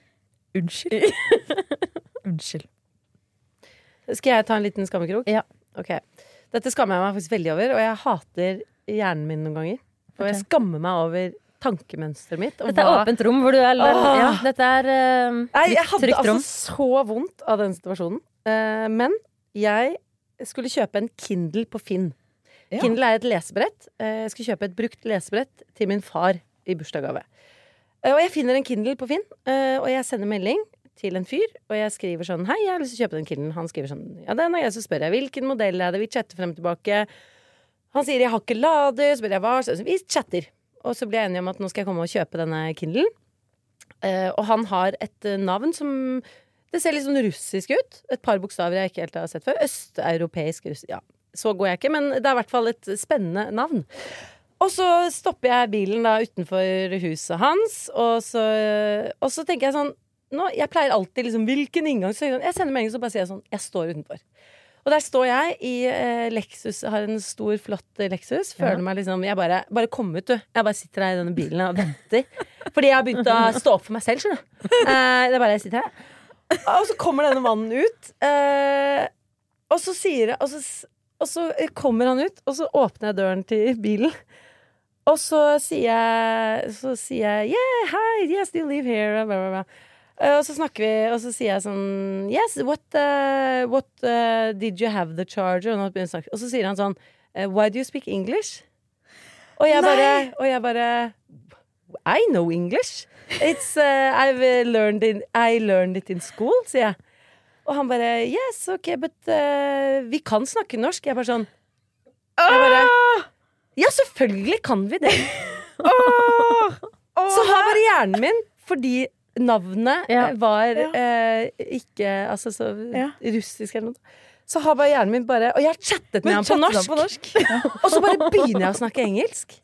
unnskyld. Skal jeg ta en liten skammekrok? Ja. Ok. Dette skammer jeg meg faktisk veldig over, og jeg hater hjernen min noen ganger. For jeg skammer meg over tankemønsteret mitt. Dette er åpent rom hvor du er dette er jeg hadde trygt rom. så vondt av den situasjonen. Men jeg skulle kjøpe en Kindle på Finn. Kindle er et lesebrett. Jeg skulle kjøpe et brukt lesebrett til min far i bursdagsgave. Og jeg finner en Kindle på Finn, og jeg sender melding til en fyr, og jeg skriver sånn: hei, jeg har lyst til å kjøpe den Kindlen. Han skriver sånn: ja, den er jeg. Så spør jeg hvilken modell er det. Vi chatter frem og tilbake. Han sier jeg har ikke lader. Så spør jeg hva. Så vi chatter. Og så blir jeg enig om at nå skal jeg komme og kjøpe denne Kindlen. Og han har et navn som det ser litt sånn russisk ut. Et par bokstaver jeg ikke helt har sett før. Østeuropeisk russisk. Ja, så går jeg ikke, men det er i hvert fall et spennende navn. Og så stopper jeg bilen da utenfor huset hans, og så tenker jeg sånn jeg pleier alltid liksom, hvilken inngang så jeg sender melding, så bare sier jeg sånn: jeg står utenfor. Og der står jeg i Lexus. Jeg har en stor, flott Lexus. Føler meg liksom jeg bare kom ut, du. Jeg bare sitter her i denne bilen og venter. Fordi jeg har begynt å stå opp for meg selv, skjønner du. Det er bare jeg sitter her. Og så kommer denne mannen ut. Og så sier jeg og så kommer han ut, og så åpner jeg døren til bilen. Og så sier jeg yeah, hi, yes, do you live here? Blah, blah, blah. Og så snakker vi, og så sier jeg sånn: yes, what did you have the charger? Og så sier han sånn: why do you speak English? Og jeg bare I know English. It's I learned it in school, sier jeg. Og han bare: yes, ok, but vi kan snakke norsk. Jeg bare sånn ja, selvfølgelig kan vi det. Så har bare hjernen min, fordi navnet var ikke altså, så russisk eller noe. Så har bare hjernen min bare og jeg har chattet med ham på norsk. Og så bare begynner jeg å snakke engelsk.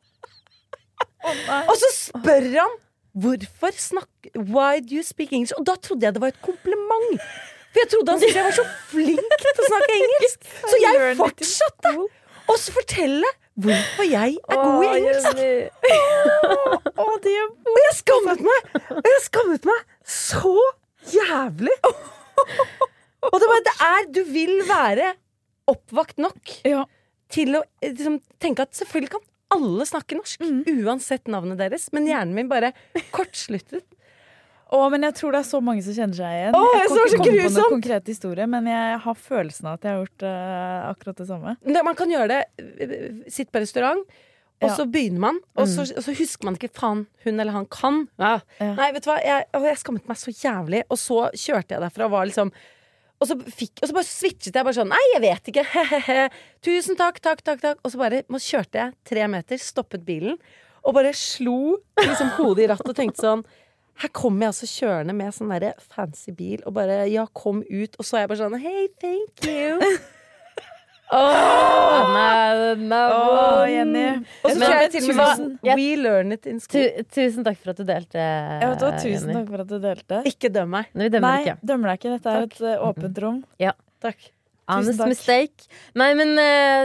Og så spør han hvorfor why do you speak English? Og da trodde jeg det var et kompliment. For jeg trodde han syntes jeg var så flink til å snakke engelsk. Så jeg fortsatte å fortelle hvorfor jeg er god i engelsk. Og jeg skammet meg så jævlig. Og det var du vil være oppvakt nok til å liksom, tenke at selvfølgelig kan alle snakke norsk, uansett navnet deres. Men hjernen min bare kortsluttet. Men jeg tror det er så mange som kjenner seg igjen. Jeg kan ikke komme på noen konkret historie, men jeg har følelsen av at jeg har gjort akkurat det samme. Man kan gjøre det. Sitt på restaurant, og så begynner man, og så husker man ikke faen hun eller han kan. Nei, vet du hva, jeg skammet meg så jævlig, og så kjørte jeg derfra og var liksom og så bare switchet jeg bare sånn, nei, jeg vet ikke, tusen takk, og så bare kjørte jeg 3 meter, stoppet bilen, og bare slo liksom hodet i ratt og tenkte sånn, her kommer jeg altså kjørende med sånn der fancy bil, og bare, ja, kom ut, og så er jeg bare sånn, hey, thank you. Jenny. Og så tror jeg til og med we learn it in school. Tusen takk for at du delte, tusen takk for at du delte. Ikke døm meg. Nei, dømmer deg ikke. Dette er et åpent rom. Ja, takk. Honest mistake. Nei, men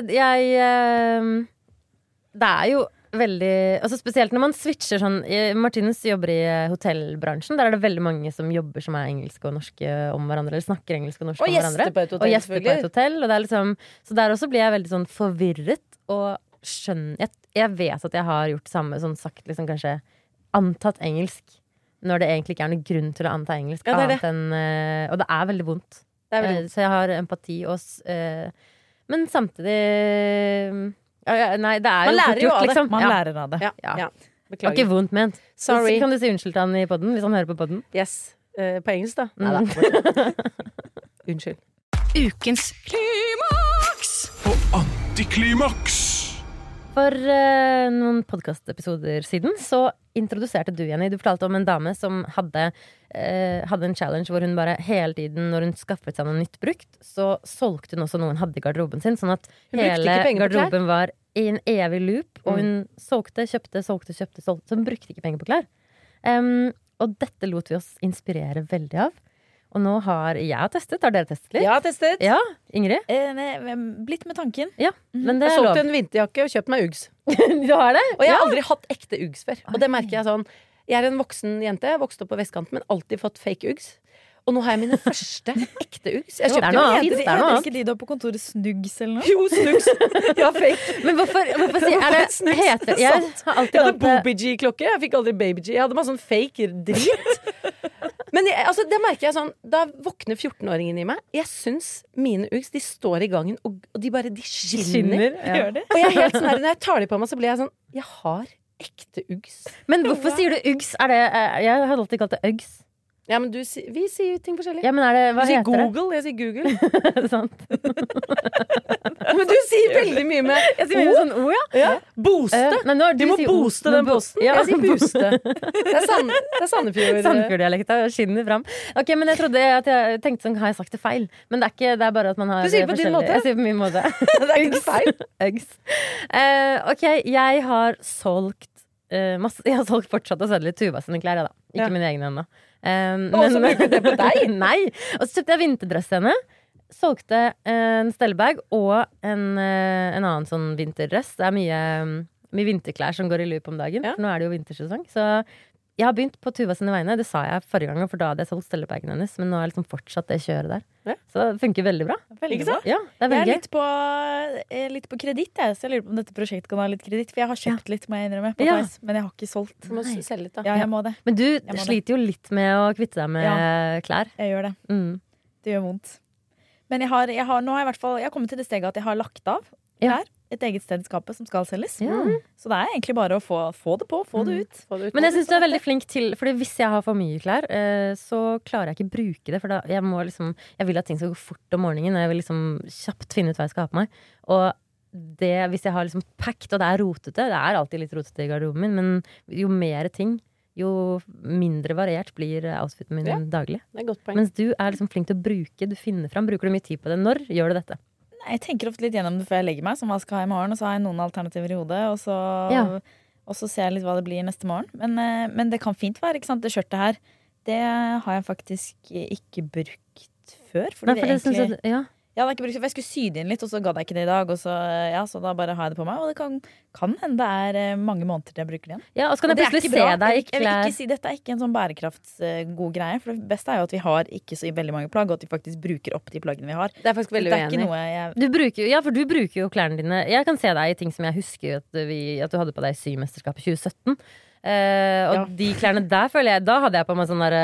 det er jo veldig, altså spesielt når man switcher sånn, Martinus jobber i hotellbransjen, der er det veldig mange som jobber som er engelske og norske om hverandre, eller snakker engelsk og norsk om hverandre. Og gjester på et hotell, og det er liksom, så der også blir jeg veldig sånn forvirret, og skjønner, jeg vet at jeg har gjort samme, sånn sagt liksom kanskje antatt engelsk, når det egentlig ikke er noen grunn til å anta engelsk, annet enn, og det er veldig vondt. Så jeg har empati, men samtidig nei, det er man lærer jo av det. Liksom. Man lærer av det. Ja. Det var ikke vondt ment. Sorry. Kan du si unnskyld til han i podden, hvis han hører på podden? Yes. På engelsk da. Neida. Unnskyld. Ukens klimaks og antiklimaks. For noen podcastepisoder siden så introduserte du, Jenny. Du fortalte om en dame som hadde en challenge hvor hun bare hele tiden, når hun skaffet seg noe nytt brukt, så solgte hun også noe hun hadde i garderoben sin, sånn at hele garderoben var i en evig loop, og hun solgte, kjøpte, så hun brukte ikke penger på klær. Og dette lot vi oss inspirere veldig av. Og nå har jeg testet. Har dere testet litt? Jeg har testet. Ja, Ingrid? Blitt med tanken. Ja, men det jeg solgte en vinterjakke og kjøpt meg Uggs. Du har det? Og jeg har aldri hatt ekte Uggs før. Og det merker jeg sånn. Jeg er en voksen jente, jeg vokste opp på vestkanten, men alltid fått fake Uggs. Og nå har jeg mine første ekte Uggs. Jeg kjøpte heter ikke de da på kontoret Snuggs eller noe? Jo, Snuggs. Ja, fake. Men hvorfor si, er det heter jeg hadde Booby-G-klokke, jeg fikk aldri Baby-G. Jeg hadde masse sånn fake drit. Men altså, det merker jeg sånn, da våkner 14-åringen i meg. Jeg syns mine Uggs, de står i gangen, og de skinner. Ja. Og jeg er helt sånn her, når jeg tar de på meg, så blir jeg sånn, jeg har ekte Uggs. Men hvorfor sier du Uggs? Jeg har alltid kalt det Uggs. Ja, men vi sier jo ting forskjellig. Ja, men hva du sier heter Google, det? jeg sier Google. Sant. Men du sier veldig mye med jeg sier mye sånn ord, ja. Booste. Du må booste den posten. Ja. Jeg sier booste. Det er Sandefjord. Sandefjord-dialekta skinner fram. Ok, men jeg trodde at jeg tenkte sånn, har jeg sagt det feil? Men det er bare at man har du sier på din måte. Jeg sier på min måte. Det er ikke feil. Uggs. Ok, jeg har solgt masse. Jeg har solgt fortsatt å selge Tuva sine klær, da. Ikke mine egne ennå. Og så bruker du det på deg? Nei. Og så kjøpte jeg vinterdress til henne. Solgte en stellebag og en annen sånn vinterdress. Det er mye vinterklær som går i loop om dagen. For nå er det jo vintersesong. Så jeg har begynt på Tuva sine vegne. Det sa jeg forrige gang, for da hadde jeg solgt stellebagen hennes. Men nå er jeg liksom fortsatt det kjøret der. Så det funker veldig bra. Veldig bra. Ja, det er veldig jeg er litt på kreditt, så jeg lurer på om dette prosjektet kan ha litt kreditt. For jeg har kjøpt litt, må jeg innrømme, på Price, men jeg har ikke solgt. Du må selge litt, da. Ja, jeg må det. Men du sliter jo litt med å kvitte deg med klær. Jeg gjør det. Det gjør vondt. Men nå har jeg i hvert fall kommet til det steget at jeg har lagt av klær. Et eget sted i skapet som skal selges. Så det er egentlig bare å få det på, få det ut. Men jeg synes du er veldig flink til, fordi hvis jeg har for mye klær, så klarer jeg ikke bruke det, for da jeg vil at ting skal gå fort om morgenen, og jeg vil liksom kjapt finne ut hva jeg skal ha på meg. Og det, hvis jeg har liksom packed, og det er rotete, det er alltid litt rotete i garderoben min, men jo mer ting, jo mindre variert blir outfiten min daglig. Det er godt poeng. Mens du er liksom flink til å bruke, du finner fram, bruker du mye tid på det. Når gjør du dette? Jeg tenker ofte litt gjennom det før jeg legger meg, som hva skal jeg ha i morgen, og så har jeg noen alternativer i hodet, og så ser jeg litt hva det blir neste morgen. Men det kan fint være, ikke sant? Det skjørtet her, det har jeg faktisk ikke brukt før. Fordi det egentlig... Jeg hadde ikke brukt det, for jeg skulle sy det inn litt, og så gadd jeg ikke det i dag, og så da bare har jeg det på meg, og det kan hende det er mange måneder til jeg bruker det igjen. Ja, og så kan jeg plutselig se deg i klær. Jeg vil ikke si dette er ikke en sånn bærekraftsgod greie, for det beste er jo at vi har ikke så veldig mange plagg, og at vi faktisk bruker opp de plaggene vi har. Det er faktisk veldig uenig. For du bruker jo klærne dine. Jeg kan se deg i ting som jeg husker at du hadde på deg i symesterskapet 2017. Og de klærne der føler jeg, da hadde jeg på meg sånn der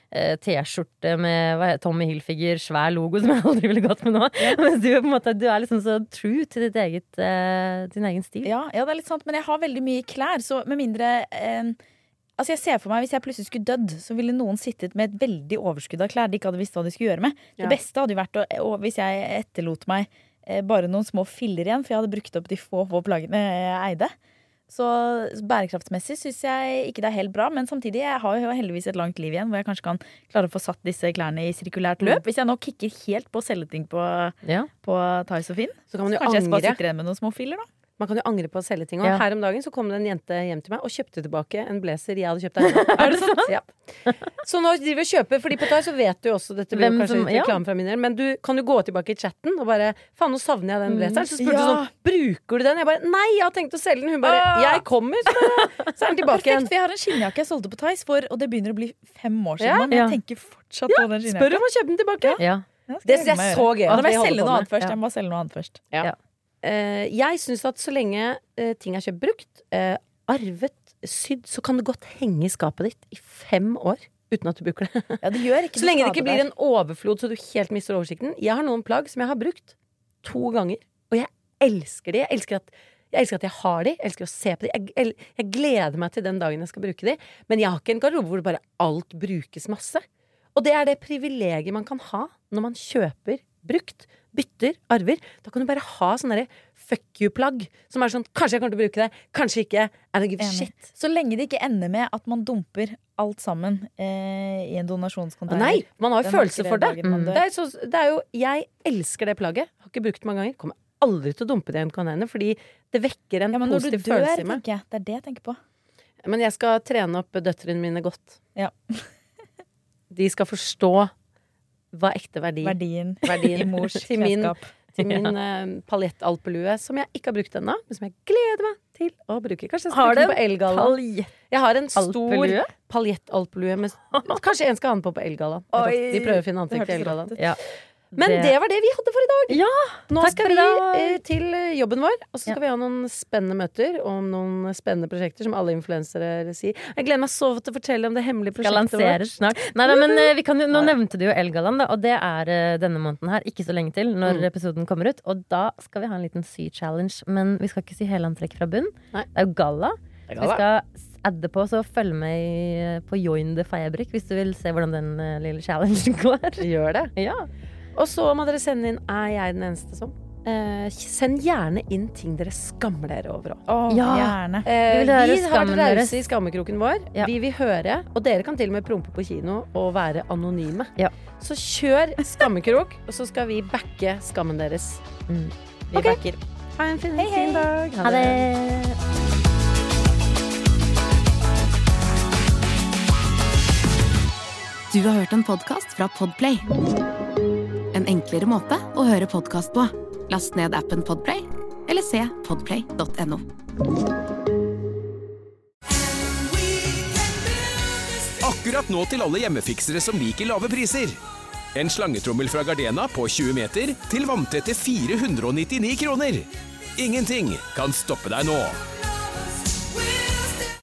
T-skjorte med Tommy Hilfiger, svær logo som jeg aldri ville gått med nå. Mens du på en måte, du liksom så true til din egen stil. Ja, det er litt sant, men jeg har veldig mye klær, så med mindre altså jeg ser for meg, hvis jeg plutselig skulle dødd, så ville noen sittet med et veldig overskudd av klær de ikke hadde visst hva de skulle gjøre med. Det beste hadde jo vært hvis jeg etterlot meg bare noen små filler igjen, for jeg hadde brukt opp de få plaggene jeg eide. Så bærekraftsmessig synes jeg ikke det er helt bra, men samtidig jeg har jo heldigvis et langt liv igjen, hvor jeg kanskje kan klare å få satt disse klærne i sirkulært løp. Hvis jeg nå kikker helt på å selge ting på Thais og Finn, så kanskje jeg bare sitter igjen med noen små filler da. Man kan jo angre på å selge ting. Og her om dagen så kom det en jente hjem til meg og kjøpte tilbake en blazer jeg hadde kjøpt av henne. Er det sant? Ja. Så nå driver vi og kjøper, fordi på Thais så vet du også, dette blir kanskje reklame fra min del, men du kan jo gå tilbake i chatten og bare, faen nå savner jeg den blazeren. Så spurte du sånn, bruker du den? Jeg bare, nei, jeg har tenkt å selge den. Hun bare, jeg kommer, så er den tilbake igjen. For jeg har en skinnjakke jeg solgte på Thais for, og det begynner å bli 5 år siden, men jeg tenker fortsatt på den skinnjakken. Spør om å kjøpe den tilbake. Ja. Det synes jeg så gøy. Da må jeg selge noe annet først. Jeg må selge noe annet først. Ja. Jeg synes at så lenge ting er kjøpt brukt, arvet, sydd, så kan det godt henge i skapet ditt i 5 år uten at du bruker det. Ja, det gjør ikke så lenge det ikke blir en overflod så du helt mister oversikten. Jeg har noen plagg som jeg har brukt 2 ganger, og jeg elsker de. Jeg elsker at jeg har de, jeg elsker å se på de. Jeg gleder meg til den dagen jeg skal bruke de, men jeg har ikke en garderobe hvor det bare alt brukes masse. Og det er det privilegiet man kan ha når man kjøper brukt, bytter, arver. Da kan du bare ha sånn derre fuck you-plagg som er sånn, kanskje jeg kommer til å bruke det, kanskje ikke. I don't give a shit. Så lenge det ikke ender med at man dumper alt sammen i en donasjonskonteiner. Nei, man har jo følelse for det. Det er jo, jeg elsker det plagget. Har ikke brukt det mange ganger. Kommer aldri til å dumpe det i en container, fordi det vekker en positiv følelse i meg. Det er det jeg tenker på. Men jeg skal trene opp døtrene mine godt. Ja. De skal forstå hva ekte verdien i mors klesskap. Til min paljettalpelue, som jeg ikke har brukt ennå, men som jeg gleder meg til å bruke. Kanskje jeg skal bruke den på Elgallaen. Jeg har en stor paljettalpelue med, kanskje en skal ha den på Elgallaen. De prøver å finne antrekk til Elgallaen. Ja. Men det var det vi hadde for i dag. Ja, nå skal vi til jobben vår, og så skal vi ha noen spennende møter om noen spennende prosjekter, som alle influensere sier. Jeg gleder meg så til å fortelle om det hemmelige prosjektet vårt. Skal lanseres snart. Neida, men vi kan jo, nå nevnte du jo Elgaland, og det er denne måneden her, ikke så lenge til, når episoden kommer ut. Og da skal vi ha en liten sy-challenge, men vi skal ikke sy hele antrekket fra bunn. Det er jo galla. Vi skal adde på, så følg med på Join the Feierbrik hvis du vil se hvordan den lille challengen går. Gjør det. Ja. Og så må dere sende inn, er jeg den eneste som? Send gjerne inn ting dere skammer dere over. Gjerne. Vi har det rause i skammekroken vår. Ja. Vi vil høre, og dere kan til og med prompe på kino og være anonyme. Ja. Så kjør skammekrok, og så skal vi backe skammen deres. Vi backer. Ha en fin dag. Ha det. Du har hørt en podcast fra Podplay. En enklere måte å høre podcast på. Last ned appen Podplay, eller se podplay.no. Akkurat nå til alle hjemmefiksere som liker lave priser. En slangetrommel fra Gardena på 20 meter til vanntette 499 kroner. Ingenting kan stoppe deg nå.